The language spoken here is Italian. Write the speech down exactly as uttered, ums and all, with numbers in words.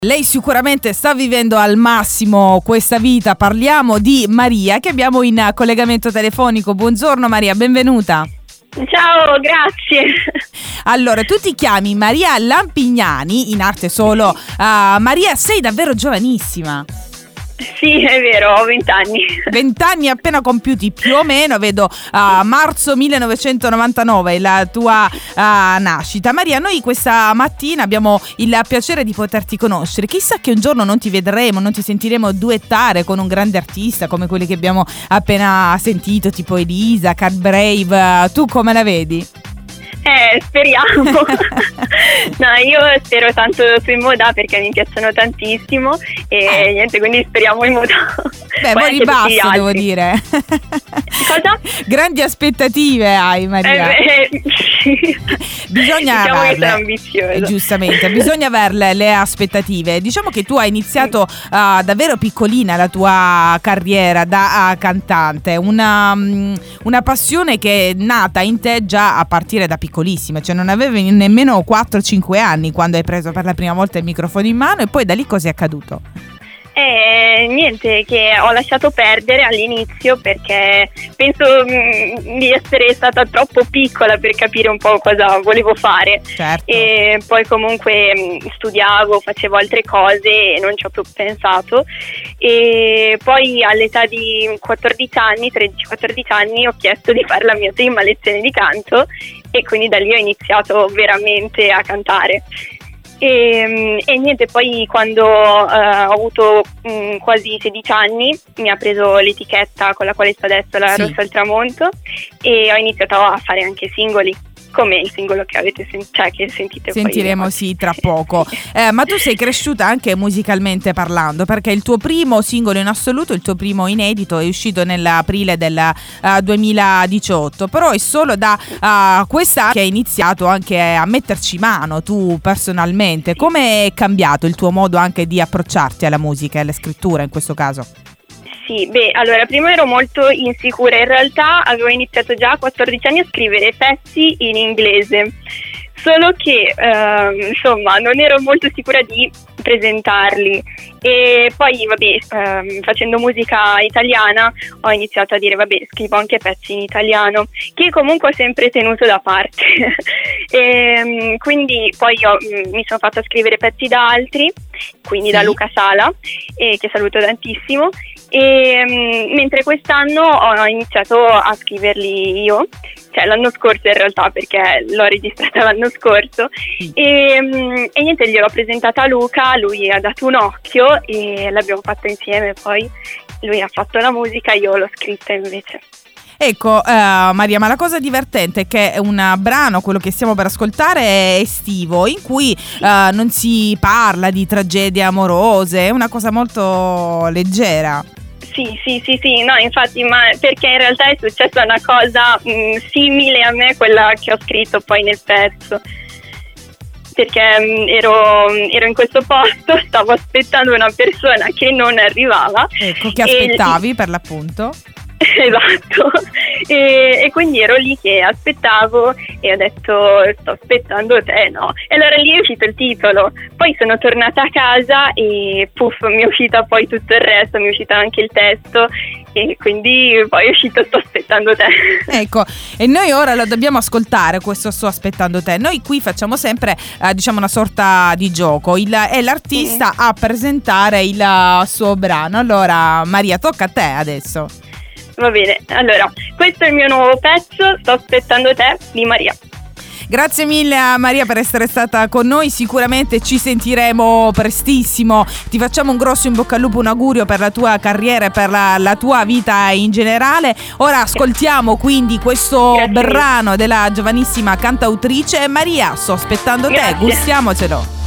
Lei sicuramente sta vivendo al massimo questa vita. Parliamo di Maria, che abbiamo in collegamento telefonico. Buongiorno Maria, benvenuta. Ciao, grazie. Allora, tu ti chiami Maria Lampignani, in arte solo uh, Maria, sei davvero giovanissima. Sì, è vero, ho vent'anni. Vent'anni appena compiuti più o meno, vedo a uh, marzo millenovecentonovantanove la tua uh, nascita. Maria, noi questa mattina abbiamo il piacere di poterti conoscere. Chissà che un giorno non ti vedremo, non ti sentiremo duettare con un grande artista come quelli che abbiamo appena sentito, tipo Elisa, Cat Brave. Tu come la vedi? Eh, speriamo. No, io spero tanto su In Moda perché mi piacciono tantissimo e eh. niente, quindi speriamo In Moda. Beh, poi di basso devo dire. Cosa? Grandi aspettative hai, Maria. Eh, eh, sì. Bisogna diciamo averle, che sono ambiziosa. Giustamente, bisogna averle le aspettative. Diciamo che tu hai iniziato uh, davvero piccolina la tua carriera da uh, cantante, una, um, una passione che è nata in te già a partire da piccolissima, cioè non avevi nemmeno quattro cinque anni quando hai preso per la prima volta il microfono in mano, e poi da lì cosa è accaduto? Eh, niente, che ho lasciato perdere all'inizio perché penso mh, di essere stata troppo piccola per capire un po' cosa volevo fare. Certo. E poi comunque mh, studiavo, facevo altre cose e non ci ho più pensato, e poi all'età di quattordici anni, tredici quattordici anni, ho chiesto di fare la mia prima lezione di canto e quindi da lì ho iniziato veramente a cantare. E, e niente, poi quando uh, ho avuto mh, quasi sedici anni mi ha preso l'etichetta con la quale sto adesso, la sì. Rossa al Tramonto, e ho iniziato a fare anche singoli, come il singolo che avete sen- cioè che sentite sentiremo poi. sì tra poco. Eh, ma tu sei cresciuta anche musicalmente parlando, perché il tuo primo singolo in assoluto, il tuo primo inedito, è uscito nell'aprile del uh, duemiladiciotto, però è solo da uh, questa che hai iniziato anche a metterci mano tu personalmente. Come è cambiato il tuo modo anche di approcciarti alla musica e alla scrittura in questo caso? Sì, beh, allora prima ero molto insicura, in realtà avevo iniziato già a quattordici anni a scrivere pezzi in inglese, solo che eh, insomma non ero molto sicura di presentarli, e poi vabbè eh, facendo musica italiana ho iniziato a dire vabbè scrivo anche pezzi in italiano, che comunque ho sempre tenuto da parte. E quindi poi ho, mi sono fatta scrivere pezzi da altri, quindi sì. da Luca Sala, e che saluto tantissimo. E um, mentre quest'anno ho iniziato a scriverli io, cioè l'anno scorso in realtà, perché l'ho registrata l'anno scorso, e, um, e niente, gliel'ho presentata a Luca, lui ha dato un occhio e l'abbiamo fatta insieme. Poi lui ha fatto la musica, io l'ho scritta invece. Ecco, uh, Maria, ma la cosa divertente è che è un brano, quello che stiamo per ascoltare, è estivo, in cui uh, non si parla di tragedie amorose, è una cosa molto leggera. Sì, sì, sì, sì, no, infatti, ma perché in realtà è successa una cosa mh, simile a me, quella che ho scritto poi nel pezzo. Perché mh, ero, ero in questo posto, stavo aspettando una persona che non arrivava. Ecco, che aspettavi e... per l'appunto. Esatto, e, e quindi ero lì che aspettavo e ho detto sto aspettando te, no? E allora lì è uscito il titolo, poi sono tornata a casa e puff, mi è uscita poi tutto il resto, mi è uscito anche il testo, e quindi poi è uscito sto aspettando te. Ecco, e noi ora lo dobbiamo ascoltare, questo sto aspettando te. Noi qui facciamo sempre eh, diciamo una sorta di gioco, il, è l'artista mm. a presentare il suo brano. Allora Maria, tocca a te adesso. Va bene, allora questo è il mio nuovo pezzo, Sto aspettando te, di Maria. Grazie mille a Maria per essere stata con noi, sicuramente ci sentiremo prestissimo. Ti facciamo un grosso in bocca al lupo, un augurio per la tua carriera e per la, la tua vita in generale. Ora ascoltiamo quindi questo Grazie brano della giovanissima cantautrice Maria, Sto aspettando te, Grazie. gustiamocelo.